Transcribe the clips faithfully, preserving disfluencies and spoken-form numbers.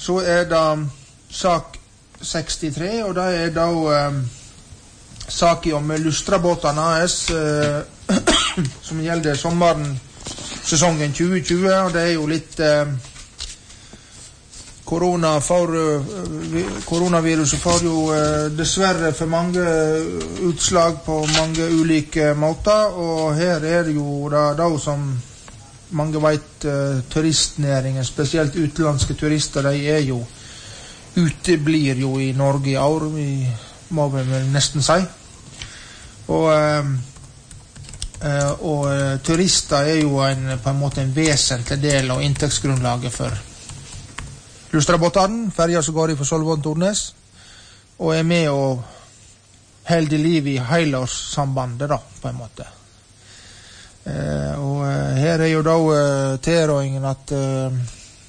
så er det sak sekstitre, og det er da eh, saken om Lustrabåtene A S eh, som gjelder sommeren sesongen tjue tjue, og det er jo litt eh, korona for, eh, koronaviruset får jo eh, dessverre for mange utslag på mange ulike måter, og her er det jo da, da som mange vet eh, turistnæringen, spesielt utenlandske turister, de er jo uteblir jo i Norge i år, vi må vi vel nesten si. Og, eh, og eh, turister er jo en, på en måte en vesentlig del av inntektsgrunnlaget for Lustrabåtene, ferja som går i for Solvån Tornes, og er med og holder liv i helårssambandet da, på en måte. Eh, og eh, her er jo da eh, tilrådingen at eh,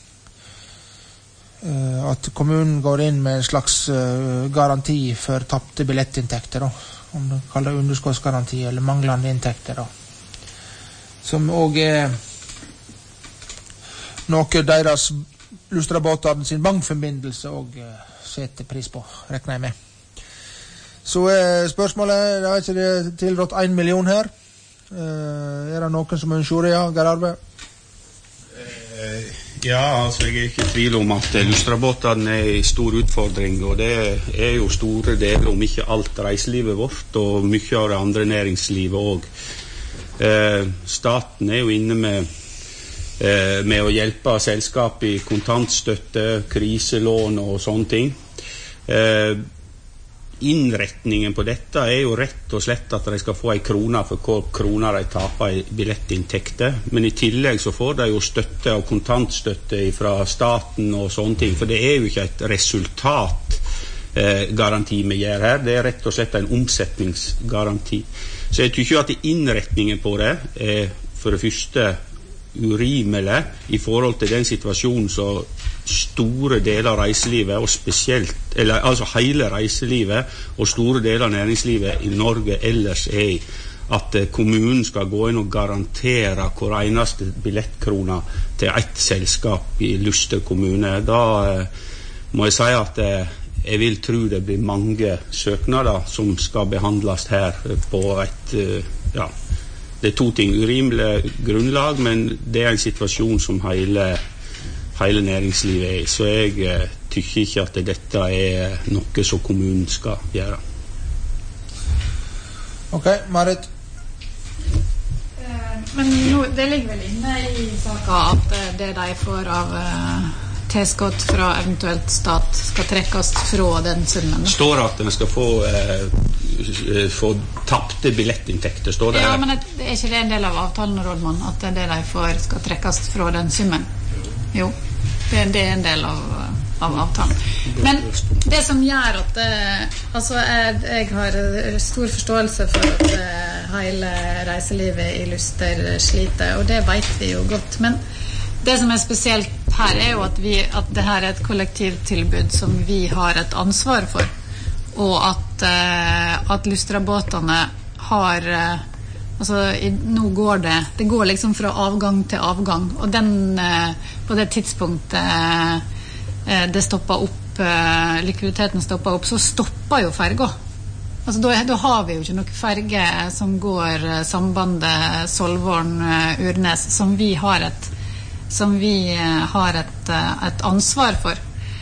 at kommunen går inn med en slags uh, garanti for tappte billettinntekter da, om du kaller det underskottsgaranti eller manglende inntekter da, som også er noe deres Lustrabåtene sin bankforbindelse og uh, setter pris på, regner jeg med. Så uh, spørsmålet, det er ikke det tilrådt en million her. Uh, er det noen som ønsker det, ja, Geir Arve? Uh, Ja, altså jeg er ikke i tvil om at Lustrabåtene er en stor utfordring, og det er jo store deler, om ikke alt reiselivet vårt, og mye av det andre næringslivet også. Eh, staten er jo inne med, eh, med å hjelpe selskap i kontantstøtte, kriselån og sånne ting. Eh, innretningen på dette er jo rett og slett at de skal få en krona for hver krona de taper i billettinntekter, men i tillegg så får de jo støtte og kontantstøtte fra staten og sånne ting, for det er jo ikke et resultatgaranti eh, vi gjør her, det er rett og slett en omsetningsgaranti. Så jeg tykker jo at innretningen på det er for det første urimelig i forhold til den situasjonen så store deler av reiselivet og spesielt, eller altså hele reiselivet og store deler av næringslivet i Norge ellers er i, at kommunen skal gå inn og garantere hver eneste billettkrona til ett selskap i Luster kommune. Da eh, må jeg si at eh, jeg vil tro det blir mange søknader som skal behandles her på et eh, ja, det er to ting, urimelig grunnlag, men det er en situasjon som hele, hele næringslivet er i, så jeg eh, tykker ikke at dette er noe som kommunen skal gjøre. Ok, Marit? Eh, men nå, det ligger vel inne i saka at det de får av eh, tilskott fra eventuelt stat skal trekkes fra den summen. Det står at den skal få, eh, få tappte billettinntekter, står det? Ja, men det er ikke det en del av avtalen, Rådmann, at det de får skal trekkes fra den summen? Jo, det, det er en del av, av avtalen. Men det som gjør at det, altså jeg, jeg har stor forståelse for at det, hele reiselivet i Luster sliter, og det vet vi jo godt, men det som er spesielt her er jo at, vi, at det her er et kollektivtilbud som vi har et ansvar for, og at, eh, at Lustrabåtene har eh, altså i, nå går det det går liksom fra avgang til avgang, og den eh, på det tidspunktet eh, det stopper opp eh, likviditeten stopper opp, så stopper jo ferga. Altså da, da har vi jo ikke noe ferge som går eh, sambandet Solvorn-Urnes som vi har et som vi har et, et ansvar for.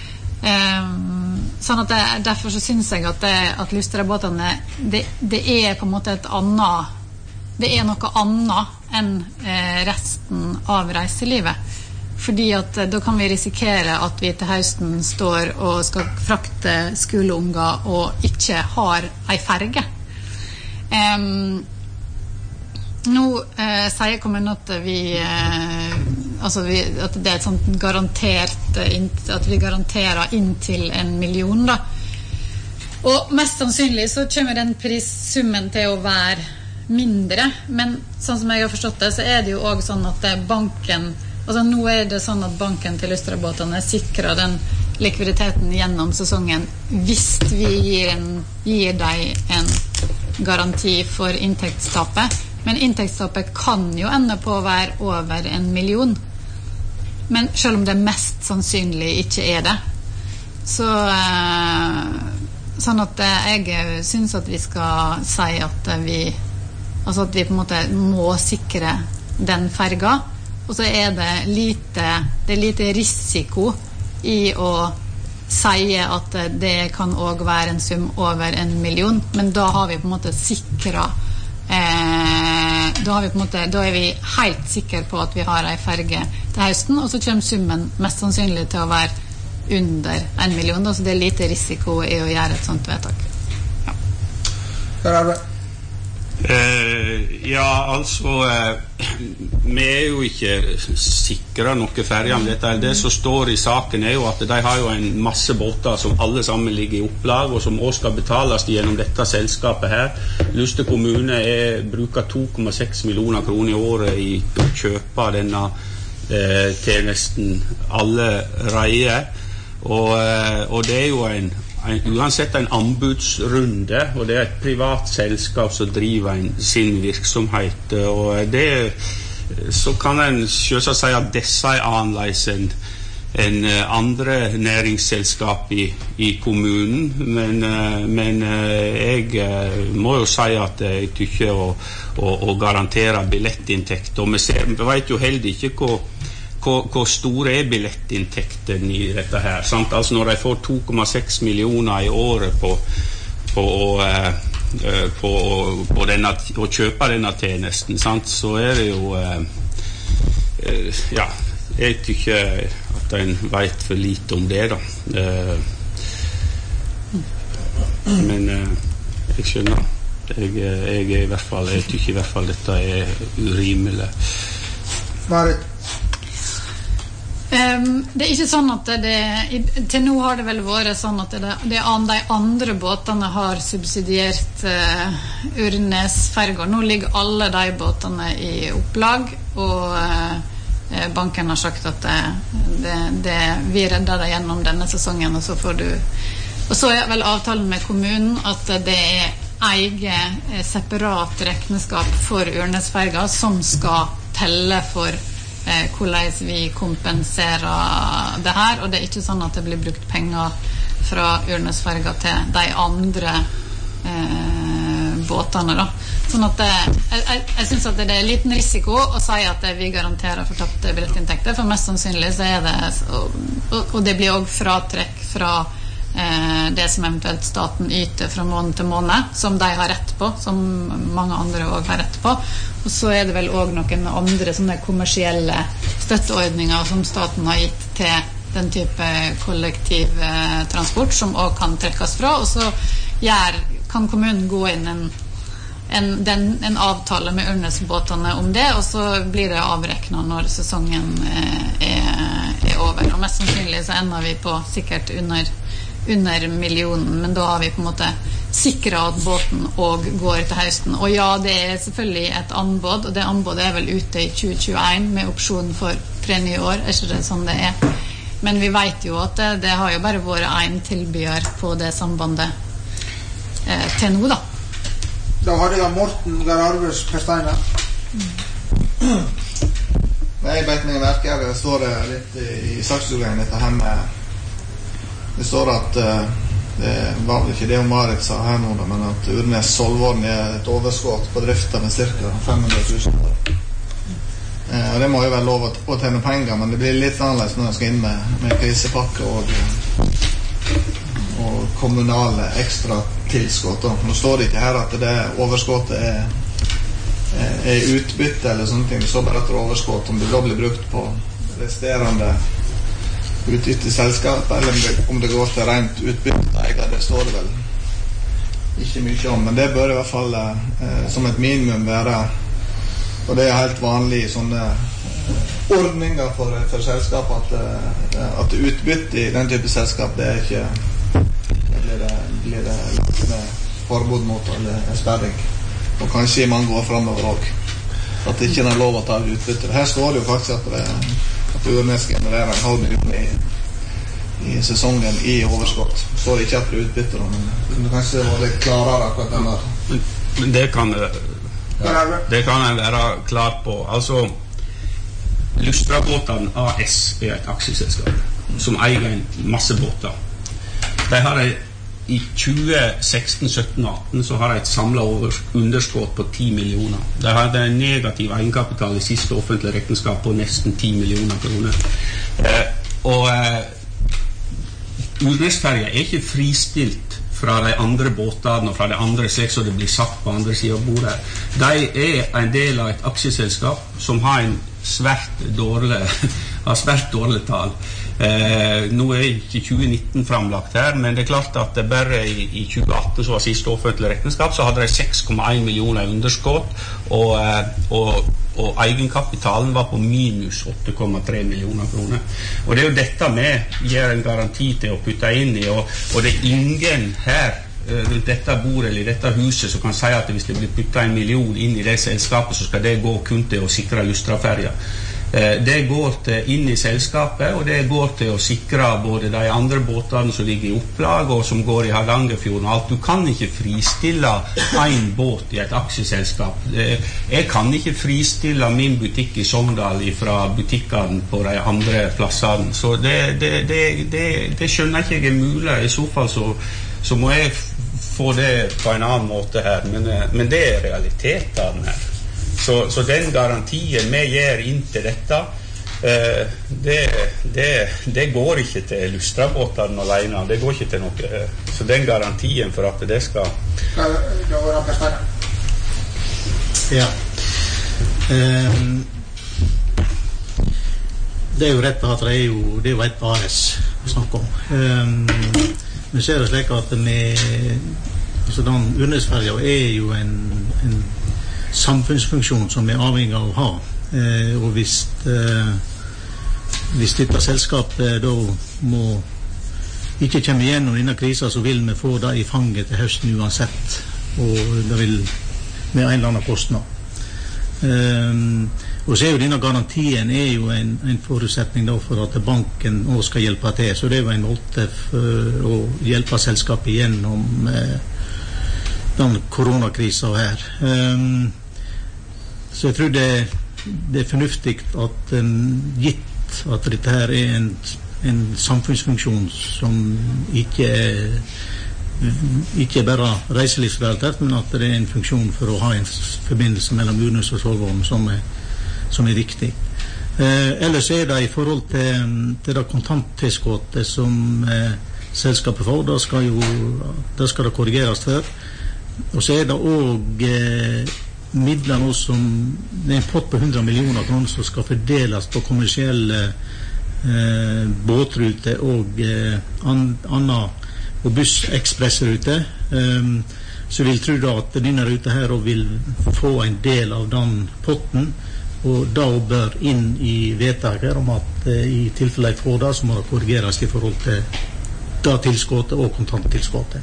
Um, sånn at det, derfor så synes jeg at, det, at Lustrabåtene det, det er på en måte et annet det er noe annet enn eh, resten av reiselivet, fordi at da kan vi risikere at vi til høsten står og skal frakte skoleunger og ikke har ei ferge. Um, nå eh, sier kommunen at vi eh, altså vi, at det er et sånt garantert at vi garanterer inntil en million da, og mest sannsynlig så kommer den prissummen til å være mindre, men sånn som jeg har forstått det, så er det jo også sånn at banken, altså nå er det sånn at banken til Lustrabåtene sikrer den likviditeten gjennom sesongen hvis vi gir, en, gir deg en garanti for inntektstapet, men inntektstapet kan jo ende på å være over en million. men selv om det mest sannsynlig ikke er det, så eh, sånn at jeg synes at vi skal si at vi altså at vi på en måte må sikre den ferga, og så er det lite, det er lite risiko i å si at det kan også være en sum over en million, men da har vi på en måte sikret Eh, da, har vi på en måte, da er vi helt sikre på at vi har en ferge til høsten, og så kommer summen mest sannsynlig til å være under en million, da, så det er lite risiko i å gjøre et sånt vedtak. Ja. Hva er det? Eh, ja, altså eh, vi er jo ikke sikre noe ferdig om dette. Det som står i saken er jo at de har jo en masse båter som alle sammen ligger i opplag, og som også skal betales gjennom dette selskapet her. Luster kommune er, bruker to komma seks millioner kroner i året i å kjøpe denne eh, tjenesten alle reier, og, eh, og det er jo en En, uansett en anbudsrunde, og det er et privat selskap som driver en, sin virksomhet, og det så kan en selvsagt si at disse er annerledes enn en andre næringsselskap i, i kommunen, men, men jeg må jo si at jeg tykker å, å, å garantere billettinntekt, og vi, ser, vi vet jo heller ikke hvor Hvor, hvor stor er billettinntekten i dette her, sant? Altså når de får to komma seks millioner i året på, på, å, eh, på, på denne, å kjøpe denne tjenesten, sant? Så er det jo eh, eh, ja, jeg tykker at en vet for lite om det da eh, men eh, jeg skjønner jeg, jeg er i hvert fall jeg tykker i hvert fall dette er urimelig. Marit? Um, det er ikke sånn at det, til nå har det vel vært sånn at det, det, de andre båtene har subsidiert uh, Urnes-ferger. Nå ligger alle de båtene i opplag, og uh, banken har sagt at det, det, det, vi redder det gjennom denne sesongen, og så får du og så er vel avtalen med kommunen at det er eget separat regnskap for Urnes-ferger som skal telle for Eh, hvordan vi kompenserer det her, og det er ikke sånn at det blir brukt penger fra Urnesferga til de andre eh, båtene da. Sånn at det, jeg, jeg, jeg synes at det er liten risiko å si at vi garanterer for tapte billettinntekter, for mest sannsynlig så er det og, og det blir også fratrekk fra eh, det som eventuelt staten yter fra måned til måned, som de har rett på, som mange andre også har rett på. Og så er det vel også noen andre sånne kommersielle støtteordninger som staten har gitt til den type kollektivtransport som også kan trekkes fra, og så gjør, kan kommunen gå inn en, en, den, en avtale med Urnes-båtene om det, og så blir det avreknet når sesongen er, er over, og mest sannsynlig så ender vi på sikkert under under millionen, men da har vi på en måte sikret at båten også går til høsten. Og ja, det er selvfølgelig et anbud, og det anbudet er vel ute i tjue tjueen med opsjon for tre nye år, er ikke det sånn det er? Men vi vet jo at det, det har jo bare vært en tilbyder på det sambandet eh, til nå da. Da hadde jeg Morten Gararves Per Steinar. Mm. Jeg vet meg merke, det står litt i saksutgangen dette her med det står at uh, det var vel ikke det om Marit sa her nå, men at Urnes Solvorn er et overskott på driften med cirka fem hundre tusen år. Uh, og det må jo være lov å, å tjene penger, men det blir litt annerledes når jeg skal inn med, med krisepakke og, og kommunale ekstra tilskott. Nå står det ikke her at det overskottet er, er utbytte eller sånne ting, så bare etter overskott, om det da blir brukt på resterende utbytte i selskapet, eller om det, om det går til rent utbytte, det står det vel ikke mye om, men det bør i hvert fall eh, som et minimum være, og det er helt vanlig i sånne eh, ordninger for, for selskap at, eh, at utbytte i den type selskap, det er ikke det blir det, blir det lagt med forbud mot eller sperring, og kanskje i mange år fremover også at det ikke er lov å ta utbytte. Her står det jo faktisk at det at Urnes genererer en halv million i, i sesongen i overskott. Så det ikke at det utbytter, men det kanskje var litt klarere akkurat den der. Men det kan, ja, det kan jeg være klar på. Altså, Lustrabåten A S er et aksjeselskap som eier en masse båter. De har en, i tjue seksten sytten atten så har de et samlet underskott på ti millioner. De hadde en negativ egenkapital i siste offentlige regnskap på nesten ti millioner kroner. Eh, og eh, Urnesferja er ikke fristilt fra de andre båtene og fra de andre slik som det blir sagt på andre siden av bordet. De er en del av et aksjeselskap som har en svært dårlig, har svært dårlig tall. Eh, nå er ikke tjue nitten framlagt her, men det er klart at det bare i, i tjue atten som var siste offentlige regnskap, så hadde de seks komma en millioner i underskott, og, og, og egenkapitalen var på minus åtte komma tre millioner kroner. Og det er jo dette vi gir en garanti til å putte inn i, og, og det er ingen her rundt dette bordet eller i dette huset som kan si at hvis det blir puttet en million inn i det selskapet, så skal det gå kun til å sikre Lustraferja. Det går til inn i selskapet, og det går til å sikre både de andre båtene som ligger i opplag og som går i Hardangerfjorden og alt. Du kan ikke fristille en båt i et aksjeselskap. Jeg kan ikke fristille min butikk i Sogndal fra butikkene på de andre plassene. Så det, det, det, det, det skjønner ikke jeg er mulig. I så fall så, så må jeg få det på en annen måte her. Men, men det er realiteten her. Så, så den garantien vi gjør inn til dette, eh, det, det, det går ikke til Lustrabåtene alene, det går ikke til noe. Så den garantien for at det skal... Ja. Um, det er jo rett at det er jo, det er jo et A S vi snakker om. Um, men så er det slik at med, altså den Urnesferja er jo en, en samfunnsfunksjon som er avhengig av å ha, eh, og hvis eh, hvis dette selskapet da må ikke komme igjennom denne krisen, så vil vi få det i fanget til høsten uansett, og det vil med en eller annen kostnad. Um, og så er jo denne garantien er jo en, en forutsetning da for at banken også skal hjelpe til, så det er jo en måte for å hjelpe selskapet gjennom eh, den koronakrisen her. Um, så jeg tror det, det er fornuftig at um, gitt at dette her er en, en samfunnsfunksjon som ikke er, ikke er bare reiselivsrelatert, men at det er en funksjon for å ha en forbindelse mellom Urnes og Solvorn som er, som er viktig. Eh, ellers er det i forhold til, til det kontanttilskottet som eh, selskapet får, da skal jo det skal det korrigeres for. Og så er det også eh, midler nå som det er en pott på hundre millioner kroner som skal fordeles på kommersielle eh, båtruter og eh, an, anna og bussekspressruter. Um, så vil tro da at denne ruta her vil få en del av den potten, og da bør inn i vedtaket om at uh, i tilfelle jeg får det, så må det korrigeres i forhold til da tilskottet og kontanttilskottet.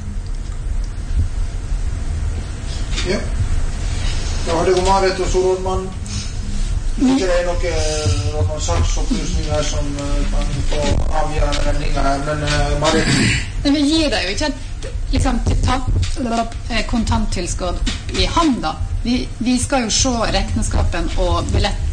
Ja. Da har det gått Marit og Solordmann. Ikke det er noe, noen saksopplysninger som uh, kan få avgjørende vendninger her, men uh, Marit? Vi gir deg jo ikke et liksom, kontanttilskott i handa. Vi, vi skal jo se regnskapen og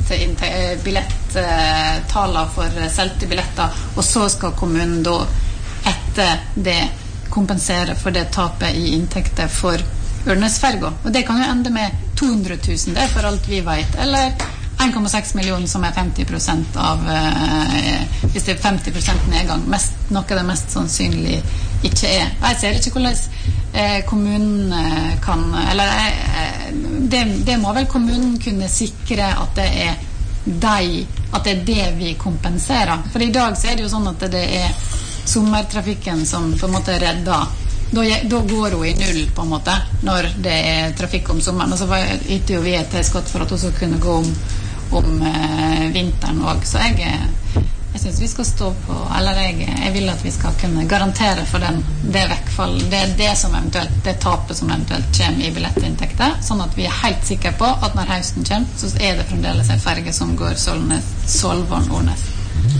billetttalene for selte billetter, og så skal kommunen da etter det kompensere for det tapet i inntekter for Urnesferja. Og det kan jo ende med to hundre tusen, det er for alt vi vet, eller en komma seks millioner som er femti prosent av eh, hvis det er femti prosent nedgang, mest, noe det mest sannsynlig ikke er. Jeg ser ikke hvordan eh, kommunen kan, eller eh, det, det må vel kommunen kunne sikre at det er de, at det er det vi kompenserer. For i dag så er det jo sånn at det er sommertrafikken som på en måte redder. Da, da går hun i null på en måte når det er trafikk om sommeren, og så yter jo vi et tilskott for at hun skal kunne gå om, om eh, vinteren også. Så jeg, jeg synes vi skal stå på, eller jeg, jeg vil at vi skal kunne garantere for den, det vekkfall, det, det som eventuelt, det tapet som eventuelt kommer i billettinntekter, sånn at vi er helt sikre på at når høsten kommer, så er det fremdeles en ferge som går Solvorn-Ornes.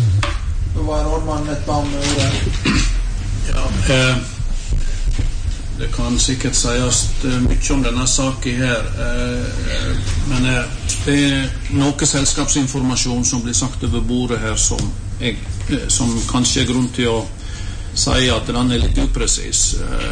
Da var Rådmann et navn med ordet. Ja, eh, det kan sikkert sies mye om denne saken her, men det er noe selskapsinformasjon som blir sagt over bordet her som, jeg, som kanskje er grunn til å si at den er litt upresis.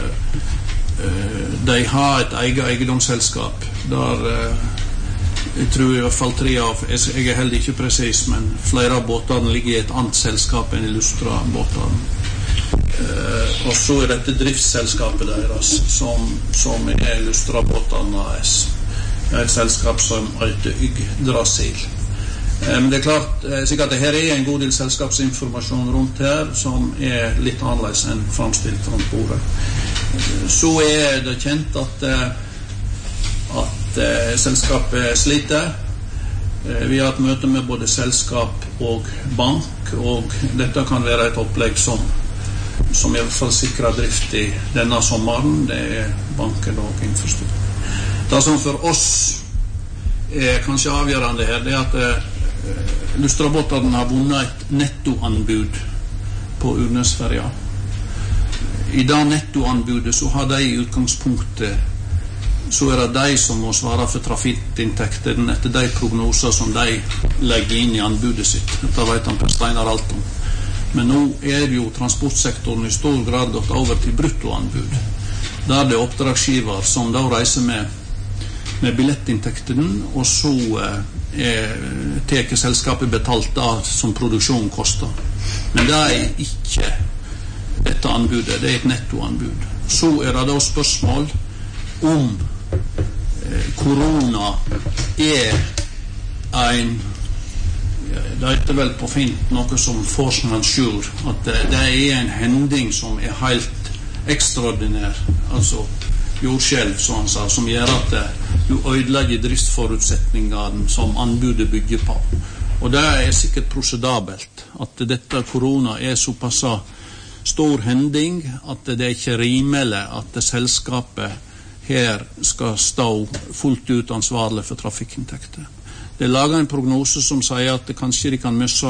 De har et eget eiendomsselskap der jeg tror i hvert fall tre av, jeg er heller ikke presis, men flere av båtene ligger i et annet selskap enn Illustra-båtene. Uh, og så er dette driftsselskapet deres som, som er Illustra-båtene A S. Det er et selskap som heter Yggdrasil. Uh, men det er klart, uh, sikkert det her er en god del selskapsinformasjon rundt her som er litt annerledes enn fremstilt rundt bordet. Uh, så er det kjent at, uh, at uh, selskapet sliter. Uh, vi har et møte med både selskap og bank, og dette kan være et opplegg som som i hvert fall sikrer drift i denne sommeren. Det er banken og innforstått. Det som for oss er kanskje avgjørende her, det er at eh, Illustra-båtene har vunnet et nettoanbud på Urnesferja. I det nettoanbudet så har de i utgangspunktet så er det de som må svare for trafikkinntekten etter de prognoser som de legger inn i anbudet sitt. Dette vet han Per Steinar alt om. Men nå er jo transportsektoren i stor grad gått over til bruttoanbud, der det er oppdragsgiver som da reiser med, med billettinntekten, og så eh, teker selskapet betalt av som produksjonen koster. Men det er ikke dette anbudet, det er et nettoanbud. Så er det da spørsmål om eh, korona er en, det heter vel på fint noe som force majeure, at det, det er en hending som er helt ekstraordinær, altså jordskjelv, som han sa, som gjør at det, du ødelegger driftsforutsetningene som anbudet bygger på. Og det er sikkert prosedabelt at dette korona er såpass stor hending at det er ikke rimelig at det selskapet her skal stå fullt ut ansvarlig for trafikkinntekter. Det er laget en prognose som sier at det kanskje de kan miste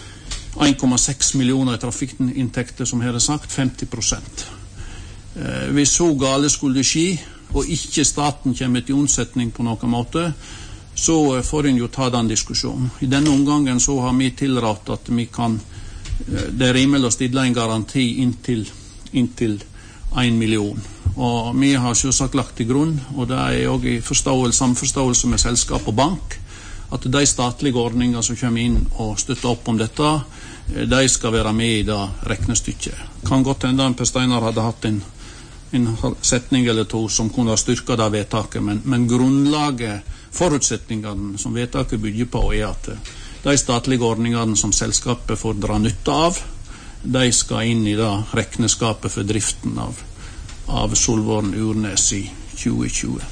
en komma seks millioner i trafikkinntekter, som her er sagt, femti prosent. Eh, hvis så gale skulle det skje, og ikke staten kommer til omsetning på noen måte, så får en jo ta den diskusjonen. I denne omgangen så har vi tilrådt at vi kan, det er rimelig å stille en garanti inntil, inntil en million. Og vi har selvsagt lagt til grunn, og det er også i forståelse, samforståelse med selskap og bank, at de statlige ordninger som kommer inn og støtter opp om dette, de skal være med i det regnestykket. Kan godt hende Per Steinar hadde hatt en, en setning eller to som kunne ha styrket det vedtaket, men, men grunnlaget, forutsetningene som vedtaket bygger på, er at de statlige ordningene som selskapet får dra nytte av, de skal inn i det regneskapet for driften av, av Solvorn Urnes i tjue tjue.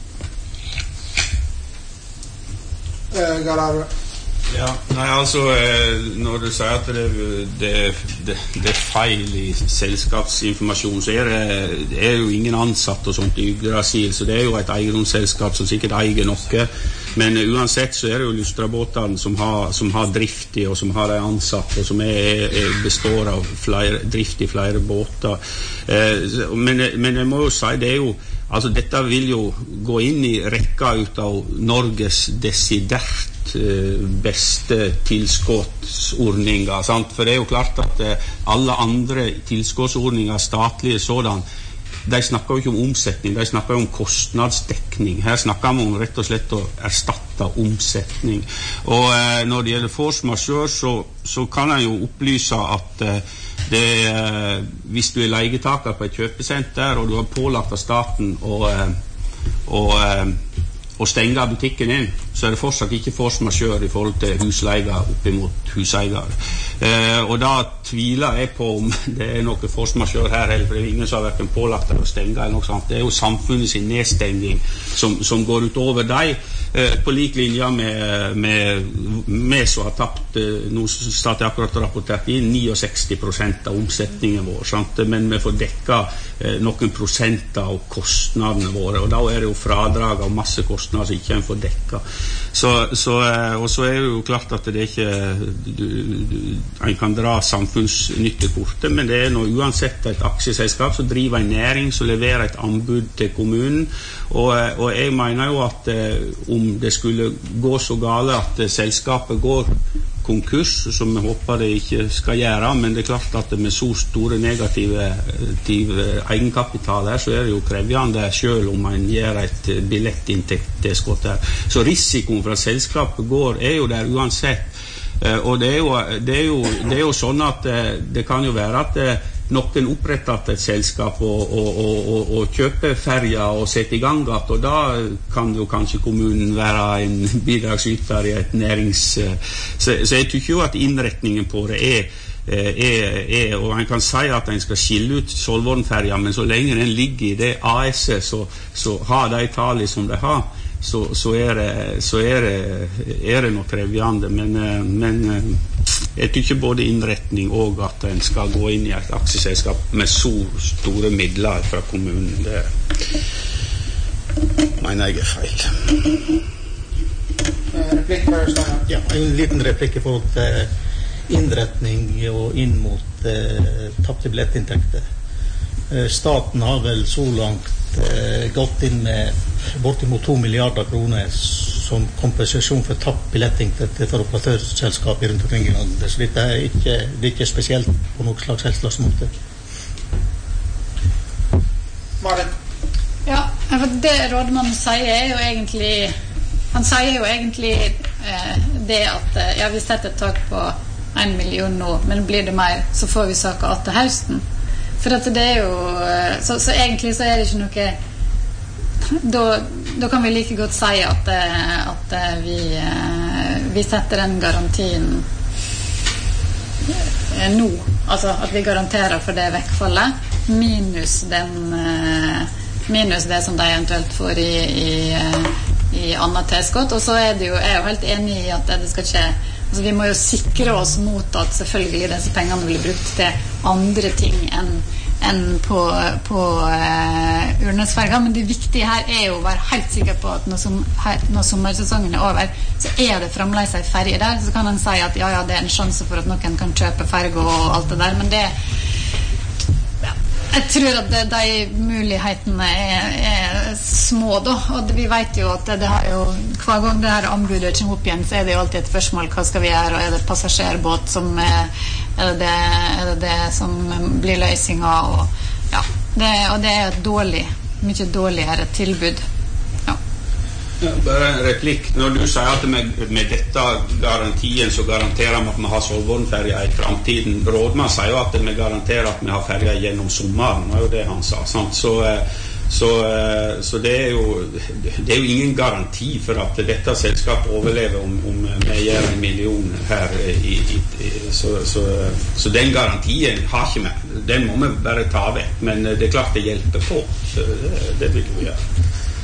Garar. Ja, nei, altså, når du sier at det, det, det, det er feil i selskapsinformasjon, så er det, det er jo ingen ansatt og sånt i Yggdrasil, så det er jo et eiendomsselskap som sikkert eier noe, men uansett så er det jo Illustra-båtene som har, som har drift i, og som har de ansatte, og som er, er består av flere, drift i flere båter. Eh, men, men jeg må jo si, det er jo altså dette vil jo gå inn i rekka ut av Norges desidert eh, beste tilskottsordninger, sant? For det er jo klart at eh, alle andre tilskottsordninger, statlige sådan, de snakker jo ikke om omsetning, de snakker jo om kostnadsdekning. Her snakker man om rett og slett å erstatte omsetning. Og eh, når det gjelder force majeure, så, så kan jeg jo opplyse at eh, det, eh, hvis du er leietaker på et kjøpesenter, og du har pålagt av staten å, eh, å, eh, å stenge butikken inn, så er det fortsatt ikke force majeure i forhold til husleier opp imot huseier. Eh, og da tviler jeg på om det er noe force majeure her, eller for det er ingen som har vært pålagt å stenge eller noe sånt. Det er jo samfunnet sin nedstenging som, som går ut over deg, eh, på lik linje med, med, med som har tapt, eh, nå startet jeg akkurat rapportert inn seksti prosent av omsetningen vår, sant? Men vi får dekka eh, noen prosent av kostnadene våre, og da er det jo fradrag av masse kostnader som ikke en får dekka. Så, så, og så er det jo klart at det ikke du, du, en kan dra samfunnsnyttekortet, men det er nå uansett et aksjeselskap som driver en næring, som leverer et anbud til kommunen, og, og jeg mener jo at om det skulle gå så gale at selskapet går konkurs, som vi håper det ikke skal gjøre, men det er klart at med så store negative, negative egenkapitaler så er det jo krevjende selv om man gjør et billettinntektstilskudd her. Så risikoen for at selskapet går er jo der uansett, og det er jo, det er jo, det er jo sånn at det kan jo være at noen opprettet et selskap og, og, og, og, og kjøper ferja og setter i gang at, og da kan jo kanskje kommunen være en bidragsyter i et nærings... Så, så jeg tykker jo at innretningen på det er, er, er og man kan si at en skal skille ut Solvornferja, men så lenge den ligger i det A S-et, så, så har de tallet som de har, så, så er det, så er det, er det noe krevjende, men, men jeg tykker både innretning og at en skal gå inn i et aksjeselskap med så store midler fra kommunen, det mener jeg er feil. Replikk bare, Steiner. Ja, en liten replikk i forhold til innretning og inn mot eh, tappte billettinntekter. Eh, staten har vel så langt eh, gått inn med bortimot to milliarder kroner som kompensasjon for tapt billettinntekter for operatørselskap rundt omkring i landet. Så dette er ikke, det er ikke spesielt på noen slags helslags måte. Marit? Ja, for det rådmannen sier er jo egentlig, han sier jo egentlig eh, det at ja, vi setter et tak på en million nå, men blir det mer, så får vi saker at til høsten. For at det er jo, så, så egentlig så er det ikke noe, da, da kan vi like godt si at, at vi, vi setter den garantien nå, altså at vi garanterer for det vekkfallet, minus den minus det som de eventuelt får i, i, i annet tilskudd, og så er det jo, jeg er jo helt enig i at det skal skje. Altså, vi må jo sikre oss mot at selvfølgelig disse pengene blir brukt til andre ting enn, enn på, på uh, Urnesferga, men det viktige her er jo å være helt sikker på at når, som, her, når sommersesongen er over, så er det fremdeles en ferie der, så kan han si at ja, ja, det er en sjanse for at noen kan kjøpe ferge og alt det der, men det jeg tror at det, de mulighetene er, er små da, og vi vet jo at det, det har jo, hver gang det her anbudet kommer opp igjen, så er det jo alltid et spørsmål, hva skal vi gjøre, og er det passasjerbåt som er, er, det, er det det som blir løsninga, og, ja, det, og det er et dårlig, mye dårligere tilbud. Ja, bare en replikk. Når du sier at med, med dette garantien så garanterer vi at vi har Solvornferja i fremtiden, rådmann sier jo at vi garanterer at vi har ferja gjennom sommeren, det er jo det han sa, sant? Så, så, så det, er jo, det er jo ingen garanti for at dette selskapet overlever om, om vi gjør en million her i, i, så, så, så den garantien har ikke vi, den må vi bare ta vekk, men det er klart det hjelper på, så det, det vil vi gjøre.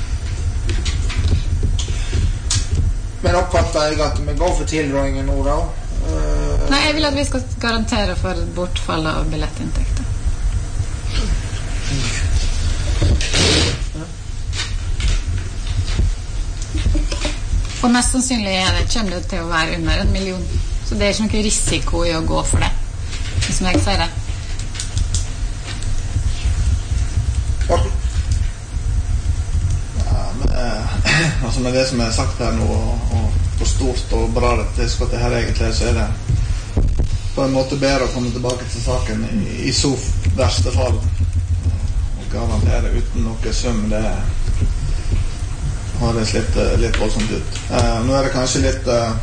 Men oppfatter jeg at vi går for tilrådingen nå da? Uh... Nei, jeg vil at vi skal garantere for bortfall av billettinntekter. Og mest sannsynlig er det, kommer det til å være under en million. Så det er ikke noe risiko i å gå for det, som jeg sier det. Morten? Altså med det som er sagt her nå, og, og hvor stort og bra dette tilskottet her egentlig, så er det på en måte bedre å komme tilbake til saken i, i så verste fall og garantere uten noe sum. Det har det litt, litt voldsomt ut. Eh, nå er det kanskje litt eh,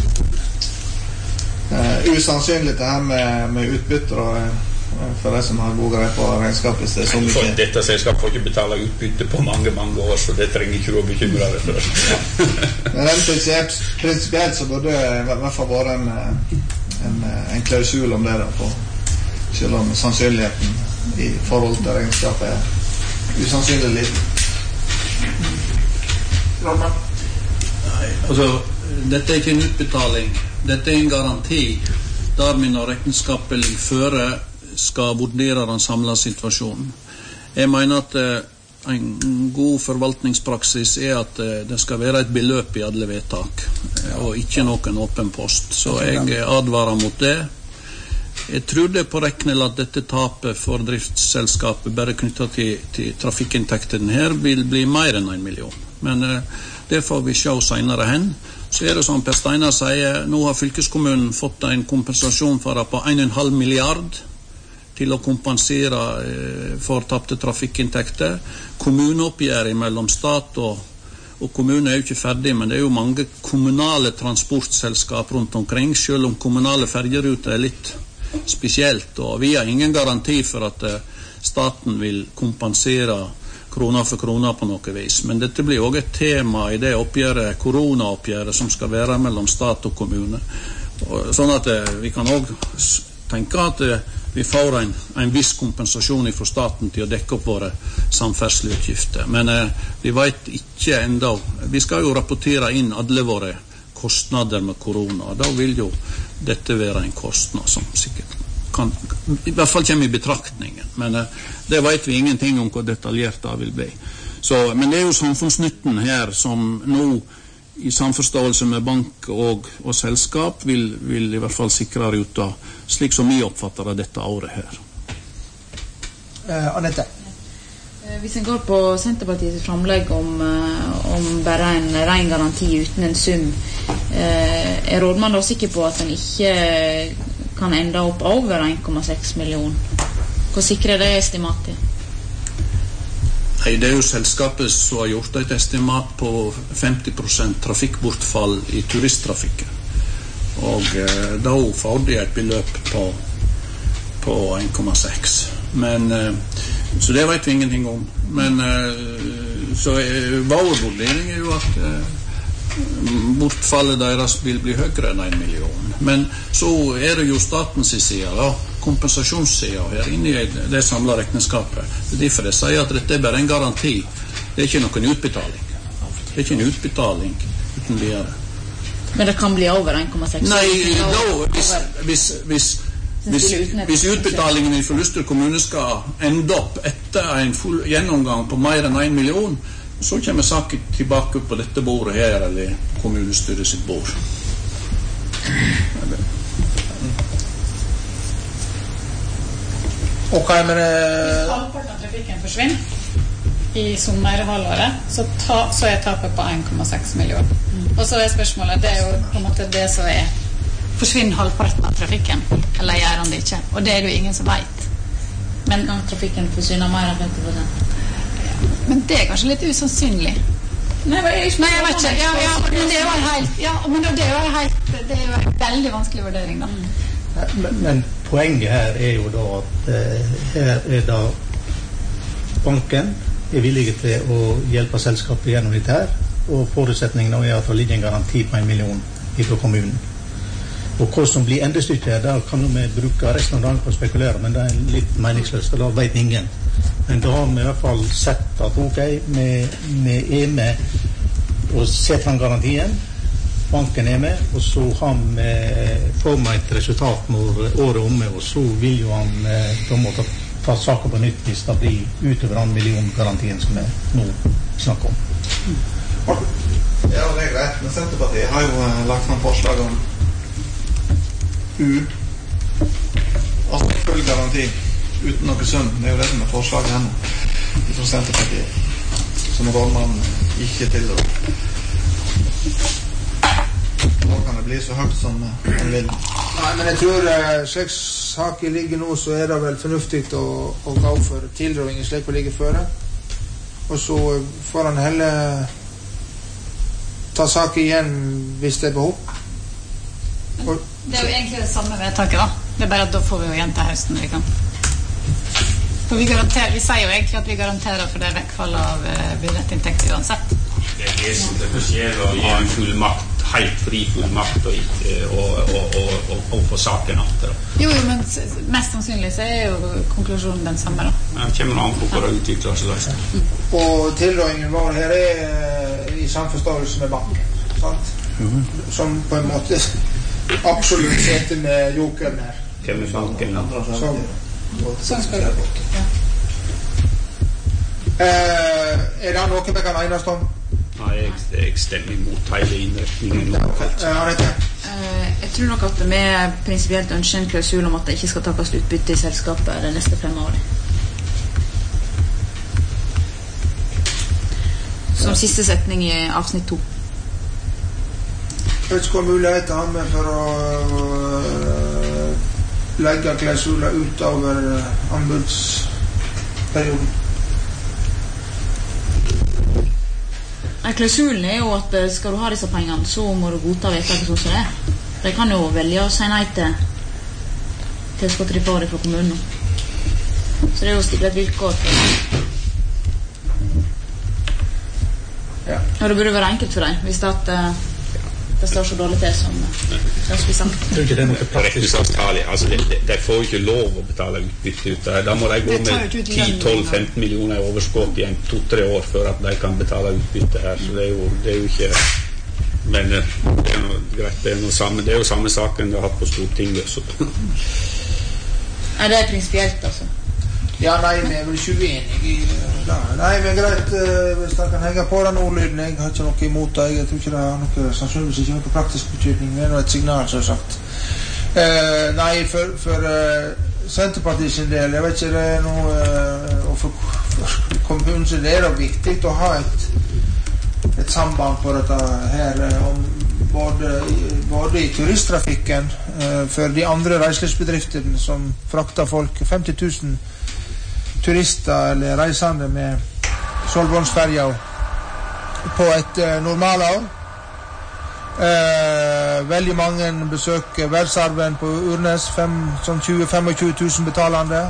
usannsynlig det her med, med utbytter og for de som har god greie på regnskapet. Det er for dette selskapet får ikke betale utbytte på mange, mange år, så det trenger ikke å bekymre deg for. Men rent prinsipielt så burde det i hvert fall være en, en, en klausul om det da, på, selv om sannsynligheten i forhold til regnskapet er usannsynlig liten. Nei, altså, dette er ikke en utbetaling. Dette er en garanti der vi når regnskapet ligger føre skal vurdere den samlede situasjonen. Jeg mener at en god forvaltningspraksis er at det skal være et beløp i alle vedtak, og ikke noen åpen post. Så jeg advarer mot det. Jeg tror det på reknel at dette tapet for driftsselskapet bare knyttet til, til trafikkinntekten her vil bli mer enn en million. Men eh, det får vi se senere hen. Så er det som Per Steinar sier, nå har fylkeskommunen fått en kompensasjon for det på en og en halv milliard til å kompensere eh, for tapte trafikkinntekter. Kommuneoppgjøret mellom stat og, og kommune er jo ikke ferdig, men det er jo mange kommunale transportselskap rundt omkring, selv om kommunale fergeruter er litt spesielt, og vi har ingen garanti for at eh, staten vil kompensere krona for krona på noe vis. Men dette blir også et tema i det oppgjøret, koronaoppgjøret som skal være mellom stat og kommune. Og, sånn at eh, vi kan også tenke at eh, vi får en, en viss kompensasjon fra staten til å dekke opp våre samferdselsutgifter. Men eh, vi vet ikke enda. Vi skal jo rapportere inn alle våre kostnader med korona, og da vil jo dette være en kostnad som sikkert kan, i hvert fall kommer i betraktningen. Men eh, det vet vi ingenting om hvor detaljert det vil bli. Så, men det er jo samfunnsnytten her som nå i samforståelse med bank og, og selskap vil, vil i hvert fall sikre ruta, slik som vi oppfatter det dette året her. Eh, Annette? Hvis en går på Senterpartiets framlegg om, om bare en ren garanti uten en sum, er rådmannen da sikker på at en ikke kan ende opp over en komma seks million? Hvor sikre er det estimatet? Nei, det er jo selskapet som har gjort et estimat på femti prosent trafikkbortfall i turisttrafikken. Og eh, da får de et beløp på, på en komma seks. Men eh, så det vet vi ingenting om. Men eh, så eh, vår vurdering er jo at eh, bortfallet deres vil bli høyere enn en million. Men så er det jo statens side, da, kompensasjonssida her inne i det samlede regnskapet. Det er derfor jeg sier at dette er bare en garanti. Det er ikke noen utbetaling. Det er ikke en utbetaling uten videre. Men det kan bli over en komma seks? Nei, da, hvis, hvis, hvis Hvis, hvis utbetalingen i Luster kommune skal ende opp etter en full gjennomgang på mer enn en million, så kommer saken tilbake på dette bordet her, eller kommunestyret sitt bord. Og hva er med det? Hvis halvparten av trafikken forsvinner i sommerhalvåret, så, ta, så er tapet på en komma seks million. Mm. Og så er spørsmålet, det er jo på en måte det som er forsvinner halvparten av trafikken, eller gjør han det ikke? Og det er det jo ingen som vet. Men kan trafikken forsvinne mer enn femti prosent? Men det er kanskje litt usannsynlig. Nei, jeg, Nei, jeg vet ikke. Ja, ja, men det er jo en helt, ja, men det er jo en helt, det er jo en veldig vanskelig vurdering da. Men, men poenget her er jo da at eh, her er da banken er villige til å hjelpe selskapet gjennom dette her, og forutsetningen er at det ligger en garanti på en million fra kommunen. Og hva som blir endestykket, der kan vi bruke resten av dagen på å spekulere, men det er litt meningsløst, og da vet ingen. Men da har vi i hvert fall sett at ok, vi, vi er med og ser frem garantien, banken er med, og så har vi, får vi et resultat når året er omme, og så vil jo han på en måte ta saker på nytt hvis det blir utover den milliongarantien som vi nå snakker om. Ja, det er greit, men Senterpartiet har jo lagt fram forslag om U, altså full garanti uten noe sum. Det er jo det som er forslaget henne fra Senterpartiet, som rådmannen ikke tilrår. Nå kan det bli så høyt som han vil. Nei, men jeg tror slik saken ligger nå, så er det vel fornuftig å, å gå for tilrådingen slik å ligge føre, og så får han heller ta saken igjen hvis det er behov. Og det er jo egentlig det samme vedtaket da. Det er bare at da får vi jo igjen til høsten vi kan. For vi, vi sier jo egentlig at vi garanterer for det vekkfall av uh, budsjettinntekter uansett. Det er vesentlig forskjell å gi en fullmakt, helt fri fullmakt og, og, og, og, og, og få saken etter. Jo, jo, men mest sannsynlig så er jo konklusjonen den samme da. Ja, det kommer an på hvor det utvikler seg løst. Og tilrådingen vår her er i samforståelse med banken, sant? Mm-hmm. Som på en måte absolutt setter med jokeren her. Hvem er banken? Sånn. Sånn skal det gå. Ja. Eh, er det noe vi kan enes om? Nei, jeg, jeg stemmer imot hele innretningen. Eh, Anette? Eh, jeg tror nok at vi prinsipielt ønsker en klausul om at det ikke skal takkes utbytte i selskapet de neste fem årene. Som siste setning i avsnitt to. Jeg vet ikke hva muligheter har vi for å uh, legge klausuler utover uh, anbudsperioden. Klausulen er jo at skal du ha disse pengene, så må du godta vedtaket sånn som det er. De kan jo velge å si nei til tilskott de får fra kommunen. Så det er jo stilt et vilkår til. Ja. Og det burde være enkelt for deg, hvis det, at, uh, det står så dårlig til som det skulle sagt. Jeg tror ikke det er noe praktisk. Altså, de, de, de får jo ikke lov å betale utbytte ut. Da må de gå med ti tolv femten millioner i overskott i en to tre år før at de kan betale utbytte her. Så det er jo, det er jo ikke... Men det er noe greit, det er noe samme. Det er jo samme saken de har hatt på Stortinget. Så. Ja, det er prinsipielt, altså. Ja, nei, vi er vel ikke uenige i det. Nei, men greit, uh, hvis jeg kan henge på den ordlyden, jeg har ikke noe imot det. Jeg tror ikke det har noe, sannsynligvis ikke noe praktisk betydning. Det er noe et signal, så sagt. Uh, nei, for, for uh, Senterpartiet sin del, jeg vet ikke, det er noe, uh, og for, for kommunen sin del er det viktig å ha et, et samband på dette her, uh, om både, både i turisttrafikken, uh, for de andre reiselivsbedriftene som frakter folk, femti tusen turister eller reisende med Solvånsferja på et uh, normalår. Uh, veldig mange besøker verdensarven på Urnes, fem, sånn tjue til tjuefem tusen betalende.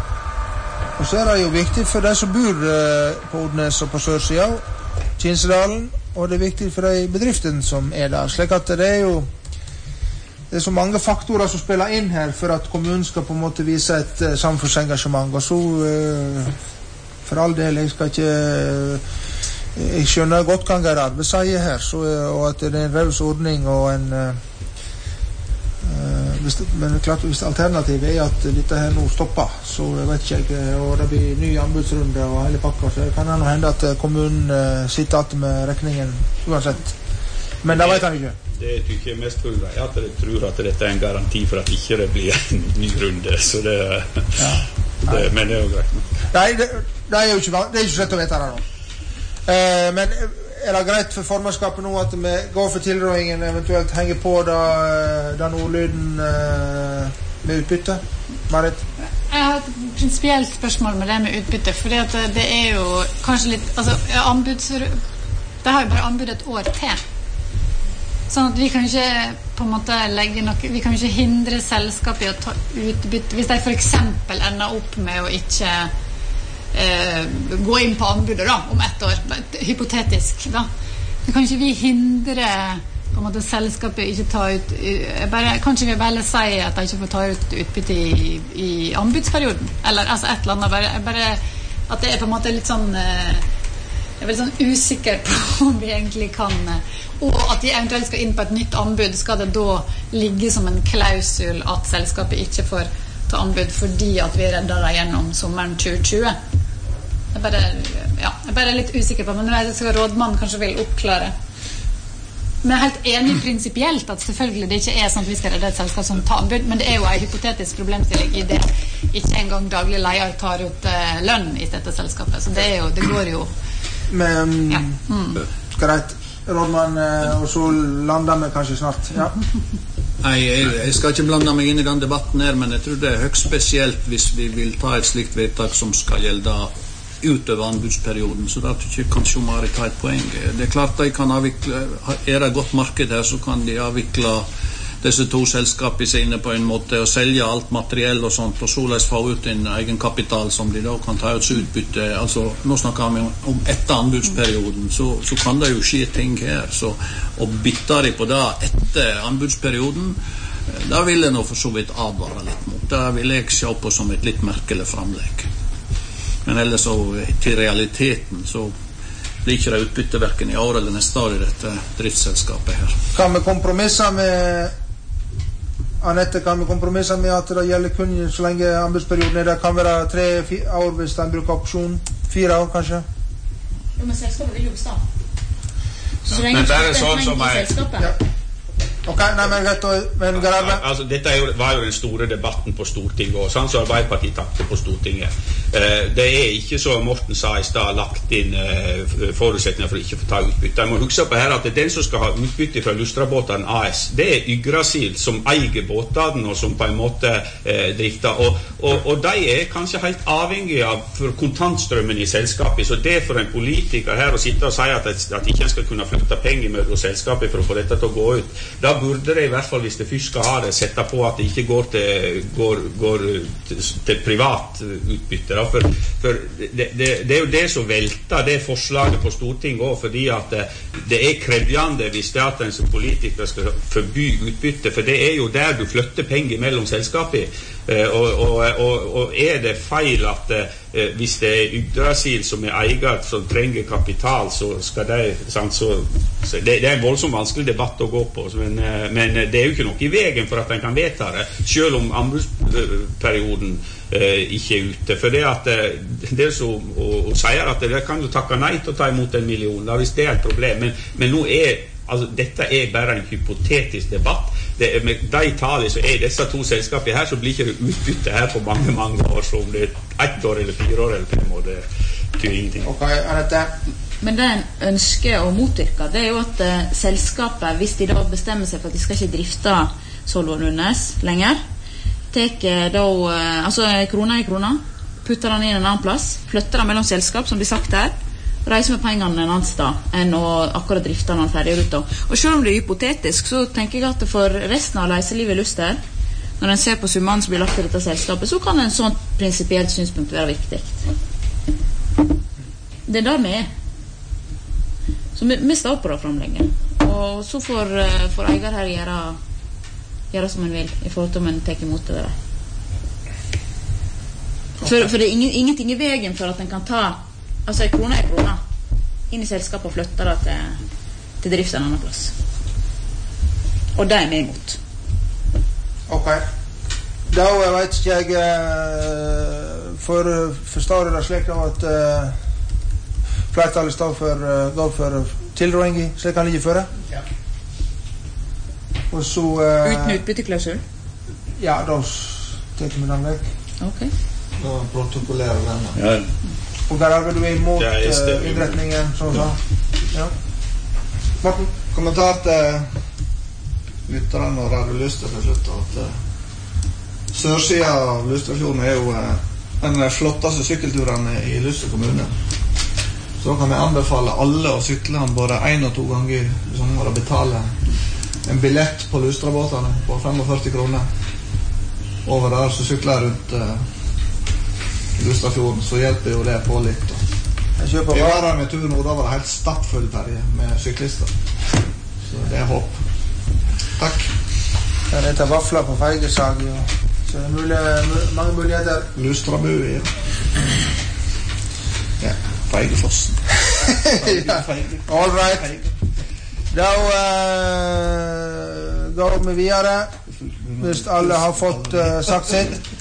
Og så er det jo viktig for de som bor uh, på Urnes og på Sørsida, Kinsedalen, og det er viktig for de bedriftene som er der. Slik at det er jo det er så mange faktorer som spiller inn her for at kommunen skal på en måte vise et uh, samfunnsengasjement. Og så, uh, for all del, jeg skal ikke uh, jeg skjønner godt hva Geir Arve sier her, så, uh, og at det er en raus ordning og en uh, uh, hvis det, men klart, hvis alternativet er at dette her nå stopper, så vet ikke jeg, og det blir ny anbudsrunde og hele pakka, så kan det nå hende at kommunen uh, sitter alt med regningen uansett. Men det vet han ikke. Det jeg tykker er mest for er at jeg tror at dette er en garanti for at ikke det blir en ny runde, så det, ja. det men det er jo greit. Nei, det, det er jo ikke, det er ikke slett å vite det nå. Eh, men er det greit for formannskapet nå at vi går for tilrådingen, eventuelt henger på da, den ordlyden eh, med utbytte? Marit? Jeg har et prinsipielt spørsmål med det med utbytte, fordi at det er jo kanskje litt, altså anbuds, det har jo bare anbud et år til. Sånn at vi kan ikke på en måte legge noe, vi kan ikke hindre selskapet i å ta utbytte, hvis de for eksempel ender opp med å ikke eh, gå inn på anbudet da, om ett år, hypotetisk da. Så kan ikke vi hindre på en måte selskapet ikke ta ut, bare, kanskje vi bare si at de ikke får ta ut utbytte i, i anbudsperioden, eller altså et eller annet, bare, bare at det er på en måte litt sånn eh, jeg er veldig sånn usikker på om vi egentlig kan, og at de eventuelt skal inn på et nytt anbud, skal det da ligge som en klausul at selskapet ikke får ta anbud fordi at vi redder det gjennom sommeren tjue tjue. Jeg er bare, ja, jeg er bare litt usikker på, men jeg skal rådmannen kanskje vil oppklare. Men jeg er helt enig prinsipielt at selvfølgelig det ikke er sånn at vi skal redde et selskap som tar anbud, men det er jo en hypotetisk problemstilling i det. Ikke engang daglig leier tar ut uh, lønn i dette selskapet, så det, er jo, det går jo Men ja. mm. greit, rådmann, og så lander vi kanskje snart. Ja. Nei, jeg, jeg skal ikke blande meg inn i den debatten her, men jeg tror det er høyst spesielt hvis vi vil ta et slikt vedtak som skal gjelde utover anbudsperioden, så da tror jeg kanskje Marit har et poeng. Det er klart de kan avvikle, er det godt marked her, så kan de avvikle disse to selskapene sine på en måte og selge alt materiell og sånt, og således få ut en egen kapital som de da kan ta ut utbytte. Altså, nå snakker vi om, om etter anbudsperioden, så, så kan det jo skje ting her, så og bytter de på det etter anbudsperioden, da vil jeg nå for så vidt advare litt mot. Det vil jeg se på som et litt merkelig framlegg. Men ellers så, til realiteten, så blir ikke det utbytte hverken i år eller neste år i dette driftsselskapet her. Kan vi kompromisse med Anette, kan vi kompromisse med at det gjelder kun så lenge anbudsperioden er det? Kan være tre år hvis den bruker opsjon? Fire år, kanskje? Jo, men selskapet vil jo bestå. Så men det er sånn som jeg... Ja. Ok, nei, men rett og... Men, Gerardo? Altså, dette er jo, var jo den store debatten på Stortinget, og sånn så Arbeiderpartiet takte på Stortinget. Eh, det er ikke så Morten sa i sted lagt inn eh, forutsetninger for å ikke få ta utbytte. Jeg må huske på her at den som skal ha utbytte fra Lustrabåten A S, det er Yggdrasil som eier båten og som på en måte eh, drifter. Og, og, og de er kanskje helt avhengige av for kontantstrømmen i selskapet, så det for en politiker her å sitte og si at, at ikke en skal kunne flytte penger med selskapet for å få dette til å gå ut, da burde det i hvert fall, hvis det først skal ha det, sette på at det ikke går til, går, går til, til privat utbytte. Da. For, for det, det, det er jo det som velter det forslaget på Stortinget også, fordi at det, det er krevjende hvis det at en som politiker skal forby utbytte, for det er jo der du flytter penger mellom selskapet. Uh, og, og, og, og er det feil at uh, hvis det er Yggdrasil som er eier som trenger kapital, så skal det, sant, så, så det, det er en voldsomt vanskelig debatt å gå på, men, uh, men det er jo ikke noe i veien for at en kan vedta det, selv om anbudsperioden uh, ikke er ute, for det at uh, det er så, og, og sier at det kan du takke nei til å ta imot en million, da, hvis det er et problem, men, men nå er altså, dette er bare en hypotetisk debatt. Det er med de talene så er disse to selskapene her, så blir ikke det utbytte her på mange, mange år, så om det er ett år eller fire år eller fem år, det betyr ingenting. Ok, Annette? Men det en ønsker å motvirke, det er jo at uh, selskapet, hvis de da bestemmer seg for at de skal ikke drifte Solvornnes lenger, teker da, uh, altså krona i krona, putter den inn en annen plass, flytter den mellom selskap, som blir sagt her, reiser med pengene en annen sted enn å akkurat drifte den ferdigruta. Og selv om det er hypotetisk, så tenker jeg at for resten av leiselivet i Luster, når en ser på summanen som blir lagt til dette selskapet, så kan en sånn prinsipielt synspunkt være viktig. Det er der vi er. Så vi, vi står på det framlegget. Og så får, får eier her gjøre, gjøre som en vil, i forhold til om en tar imot det der. For, for det er ingen, ingenting i veien for at en kan ta altså en krone er krone inn i selskapet og flytter det til, til drift en annen plass. Og det er vi imot. Ok. Da jeg vet ikke jeg for, forstår det slik at uh, flertallet står for, uh, går for tilråding slik han ligger føre. Ja. Og så uh, uten utbytteklausul? Ja, da tenker vi den vekk. Ok. Da protokollerer den. Ja. Og Gerardo, du er imot ja, uh, innretningen, som sa. Ja. Morten? Kommentar til lytterne og Radio Luster til slutt, at uh, sørsiden av Lusterfjorden er jo uh, en av de flotteste sykkelturene i Luster kommune. Så da kan vi anbefale alle å sykle den både en og to ganger i sommer og betale en billett på Lustrabåtene på førtifem kroner. Over der så sykler jeg rundt uh, Lusterfjorden, så hjelper jo det på litt. Vi var der med tur nå, da var det helt stappfull ferje med syklister. Så det er håp. Takk. Ja, det er vafler på feigesag, ja. Så det er mulig, mange muligheter. Lustrabu, ja. Ja, Feigefossen. Ja, all right. Da uh, går vi videre. Hvis alle har fått uh, sagt sitt.